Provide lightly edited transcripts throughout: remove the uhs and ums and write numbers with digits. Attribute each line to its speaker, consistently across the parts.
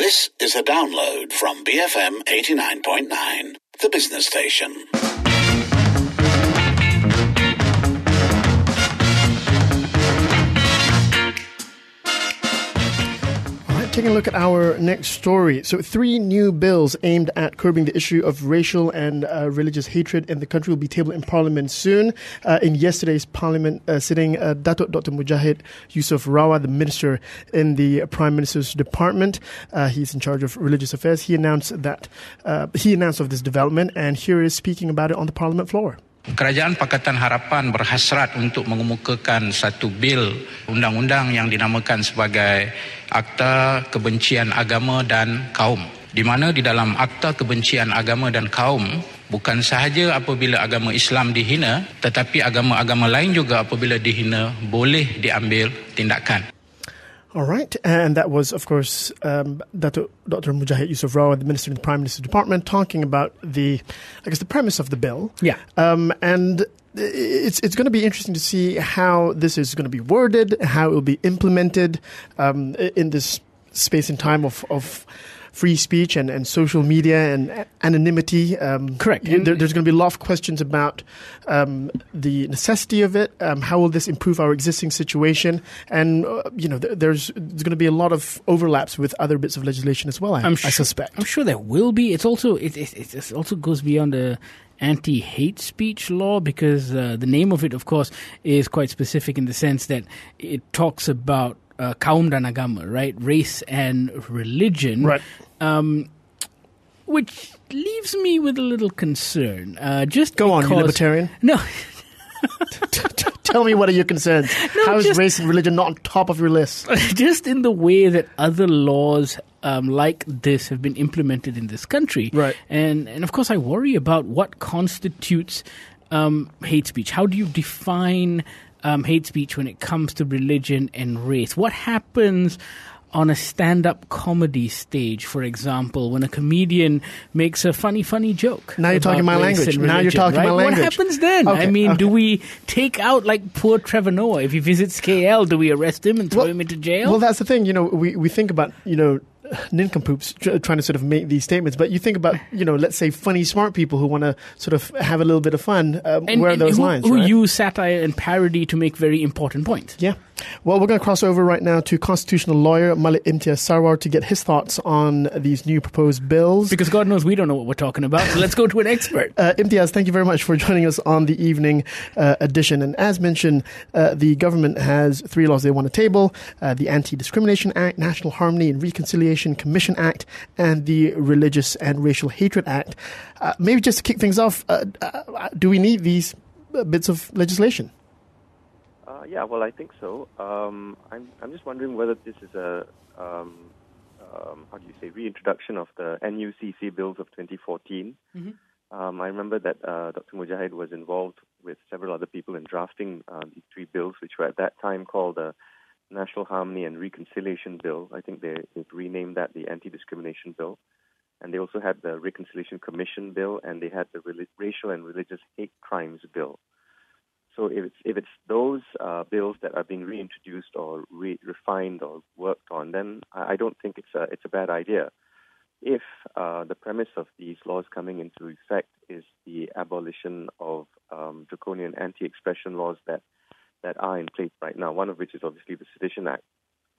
Speaker 1: This is a download from BFM 89.9, the business station.
Speaker 2: Taking a look at our next story. So 3 new bills aimed at curbing the issue of racial and religious hatred in the country will be tabled in Parliament soon. In yesterday's Parliament sitting, Datuk Dr. Mujahid Yusof Rawat, the Minister in the Prime Minister's Department, he's in charge of religious affairs. He announced of this development, and here is speaking about it on the Parliament floor.
Speaker 3: Kerajaan Pakatan Harapan berhasrat untuk mengemukakan satu bil undang-undang yang dinamakan sebagai Akta Kebencian Agama dan Kaum. Di mana di dalam Akta Kebencian Agama dan Kaum bukan sahaja apabila agama Islam dihina, tetapi agama-agama lain juga apabila dihina boleh diambil tindakan.
Speaker 2: All right, and that was, of course, Dr. Mujahid Yusof Rawat, the Minister in the Prime Minister's Department, talking about the premise of the bill.
Speaker 4: Yeah.
Speaker 2: And it's going to be interesting to see how this is going to be worded, how it will be implemented in this space and time of free speech and social media and anonymity.
Speaker 4: Correct.
Speaker 2: There's going to be a lot of questions about the necessity of it. How will this improve our existing situation? And there's going to be a lot of overlaps with other bits of legislation as well. I suspect.
Speaker 4: I'm sure there will be. It's also it also goes beyond the anti-hate speech law, because the name of it, of course, is quite specific in the sense that it talks about kaum dan agama, right? Race and religion.
Speaker 2: Right.
Speaker 4: Which leaves me with a little concern.
Speaker 2: Go on, you libertarian.
Speaker 4: No.
Speaker 2: Tell me, what are your concerns? How is race and religion not on top of your list?
Speaker 4: Just in the way that other laws like this have been implemented in this country.
Speaker 2: Right.
Speaker 4: And of course, I worry about what constitutes hate speech. How do you define hate speech when it comes to religion and race? What happens on a stand-up comedy stage, for example, when a comedian makes a funny joke?
Speaker 2: Now you're talking my language.
Speaker 4: What happens then?
Speaker 2: Okay,
Speaker 4: do we take out, like, poor Trevor Noah? If he visits KL, do we arrest him and throw him into jail?
Speaker 2: Well, that's the thing. We think about, nincompoops trying to sort of make these statements, but you think about, let's say funny, smart people who want to sort of have a little bit of fun. Where are those lines?
Speaker 4: Who
Speaker 2: right?
Speaker 4: use satire and parody to make very important points.
Speaker 2: Yeah. Well, we're going to cross over right now to constitutional lawyer Malik Imtiaz Sarwar to get his thoughts on these new proposed bills.
Speaker 4: Because God knows we don't know what we're talking about, so let's go to an expert.
Speaker 2: Imtiaz, thank you very much for joining us on the evening edition. And as mentioned, the government has 3 laws they want to table: the Anti-Discrimination Act, National Harmony and Reconciliation Commission Act, and the Religious and Racial Hatred Act. Maybe just to kick things off, do we need these bits of legislation?
Speaker 5: Yeah, well, I think so. I'm just wondering whether this is a reintroduction of the NUCC bills of 2014. Mm-hmm. I remember that Dr. Mujahid was involved with several other people in drafting these 3 bills, which were at that time called the National Harmony and Reconciliation Bill. I think they've renamed that the Anti-Discrimination Bill. And they also had the Reconciliation Commission Bill, and they had the Racial and Religious Hate Crimes Bill. So if it's those bills that are being reintroduced or refined or worked on, then I don't think it's a bad idea. If the premise of these laws coming into effect is the abolition of draconian anti-expression laws that are in place right now, one of which is obviously the Sedition Act.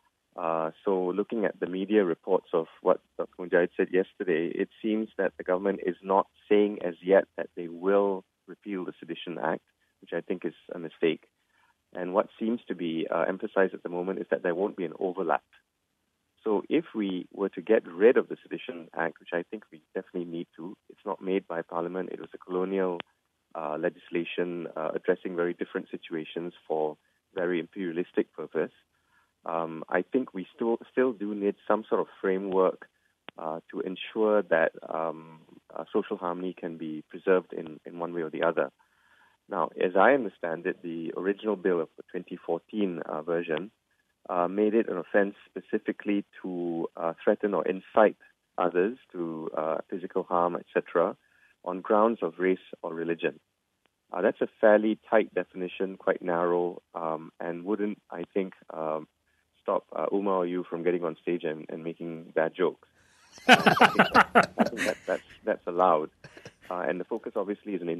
Speaker 5: So looking at the media reports of what Dr. Mujahid said yesterday, it seems that the government is not saying as yet that they will repeal the Sedition Act, which I think is a mistake. And what seems to be emphasized at the moment is that there won't be an overlap. So if we were to get rid of the Sedition Act, which I think we definitely need to, it's not made by Parliament, it was a colonial legislation addressing very different situations for very imperialistic purpose. I think we still do need some sort of framework to ensure that social harmony can be preserved in one way or the other. Now, as I understand it, the original bill of the 2014 version made it an offense specifically to threaten or incite others to physical harm, etc., on grounds of race or religion. That's a fairly tight definition, quite narrow, and wouldn't, I think, stop Umar or you from getting on stage and making bad jokes. I think that's allowed. And the focus obviously is an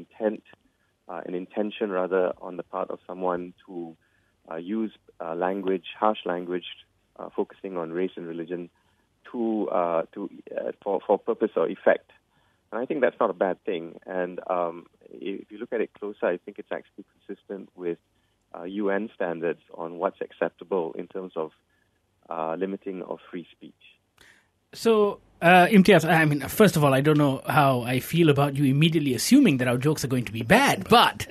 Speaker 5: intention rather on the part of someone to use harsh language, focusing on race and religion for purpose or effect. And I think that's not a bad thing. And if you look at it closer, I think it's actually consistent with UN standards on what's acceptable in terms of limiting of free speech.
Speaker 4: So, Imtiaz, I mean, first of all, I don't know how I feel about you immediately assuming that our jokes are going to be bad, but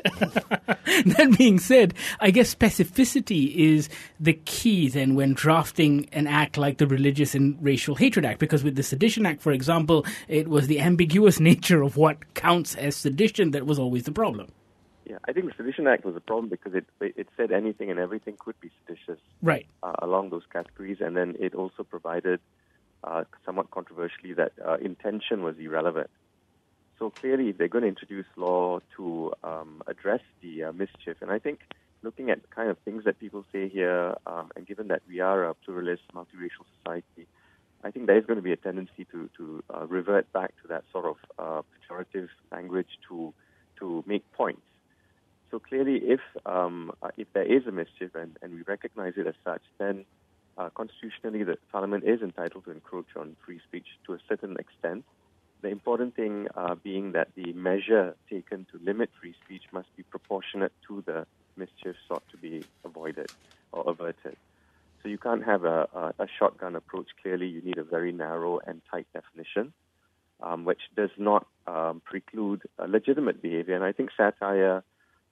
Speaker 4: that being said, I guess specificity is the key then when drafting an act like the Religious and Racial Hatred Act, because with the Sedition Act, for example, it was the ambiguous nature of what counts as sedition that was always the problem.
Speaker 5: Yeah, I think the Sedition Act was a problem because it said anything and everything could be seditious,
Speaker 4: right?
Speaker 5: Along those categories, and then it also provided, somewhat controversially, that intention was irrelevant. So clearly, if they're going to introduce law to address the mischief, and I think looking at the kind of things that people say here, and given that we are a pluralist, multiracial society, I think there is going to be a tendency to revert back to that sort of pejorative language to make points. So clearly, if there is a mischief and we recognize it as such, then constitutionally the Parliament is entitled to encroach on free speech to a certain extent. The important thing being that the measure taken to limit free speech must be proportionate to the mischief sought to be avoided or averted. So you can't have a shotgun approach. Clearly, you need a very narrow and tight definition, which does not preclude legitimate behavior. And I think satire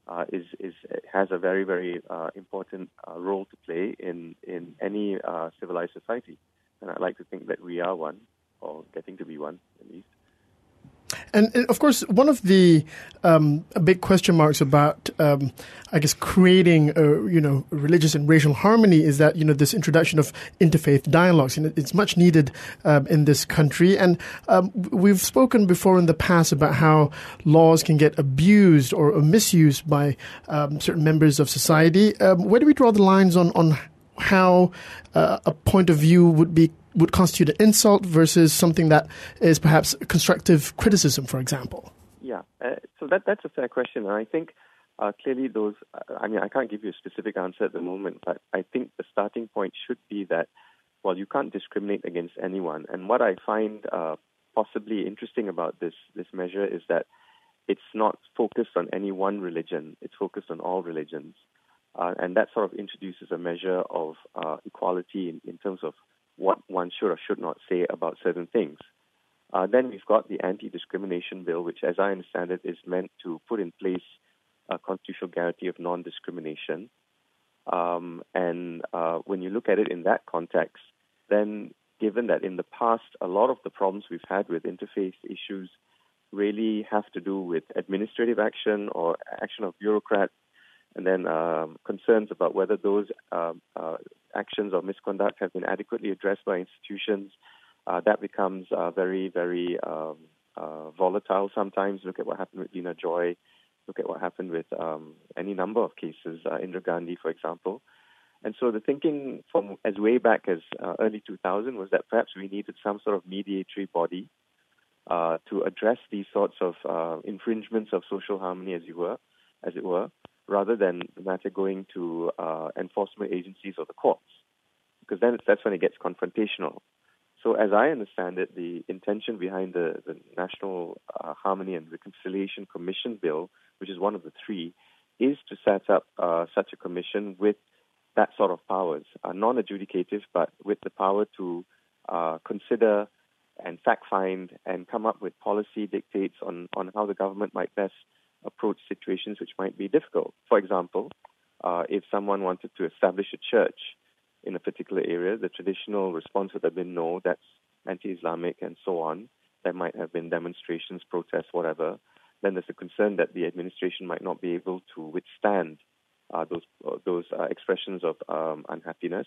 Speaker 5: has a very, very important role to play in any civilized society. And I'd like to think that we are one, or getting to be one, at least.
Speaker 2: And of course, one of the big question marks about, I guess, creating, religious and racial harmony is that, this introduction of interfaith dialogues. It's much needed in this country. And we've spoken before in the past about how laws can get abused or misused by certain members of society. Where do we draw the lines on how a point of view would constitute an insult versus something that is perhaps constructive criticism, for example?
Speaker 5: Yeah, so that's a fair question. And I think clearly those, I can't give you a specific answer at the moment, but I think the starting point should be that, well, you can't discriminate against anyone. And what I find possibly interesting about this measure is that it's not focused on any one religion. It's focused on all religions. And that sort of introduces a measure of equality in terms of what one should or should not say about certain things. Then we've got the anti-discrimination bill, which, as I understand it, is meant to put in place a constitutional guarantee of non-discrimination. And when you look at it in that context, then given that in the past, a lot of the problems we've had with interfaith issues really have to do with administrative action or action of bureaucrats, and then concerns about whether those actions or misconduct have been adequately addressed by institutions, that becomes very, very volatile sometimes. Look at what happened with Dina Joy. Look at what happened with any number of cases, Indira Gandhi, for example. And so the thinking from as way back as early 2000 was that perhaps we needed some sort of mediatory body to address these sorts of infringements of social harmony, as it were, rather than the matter going to enforcement agencies or the courts, because then that's when it gets confrontational. So as I understand it, the intention behind the National Harmony and Reconciliation Commission Bill, which is one of the three, is to set up such a commission with that sort of powers, non-adjudicative, but with the power to consider and fact-find and come up with policy dictates on how the government might best approach situations which might be difficult. For example, if someone wanted to establish a church in a particular area, the traditional response would have been no, that's anti-Islamic and so on. There might have been demonstrations, protests, whatever. Then there's a concern that the administration might not be able to withstand those expressions of unhappiness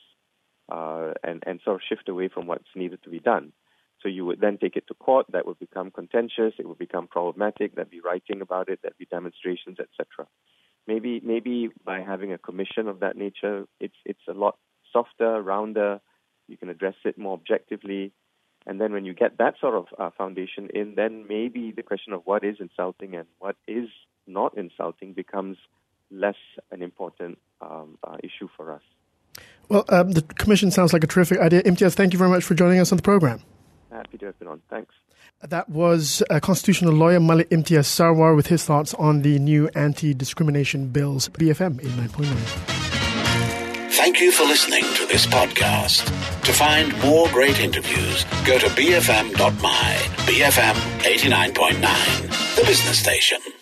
Speaker 5: and sort of shift away from what's needed to be done. So you would then take it to court. That would become contentious. It would become problematic. There'd be writing about it. There'd be demonstrations, etc. Maybe by having a commission of that nature, it's a lot softer, rounder. You can address it more objectively. And then when you get that sort of foundation in, then maybe the question of what is insulting and what is not insulting becomes less an important issue for us.
Speaker 2: Well, the commission sounds like a terrific idea. Imtiaz, thank you very much for joining us on the program.
Speaker 5: Happy to have been on. Thanks.
Speaker 2: That was constitutional lawyer Malik Imtiaz Sarwar with his thoughts on the new anti-discrimination bills. BFM 89.9.
Speaker 1: Thank you for listening to this podcast. To find more great interviews, go to bfm.my. BFM 89.9, the business station.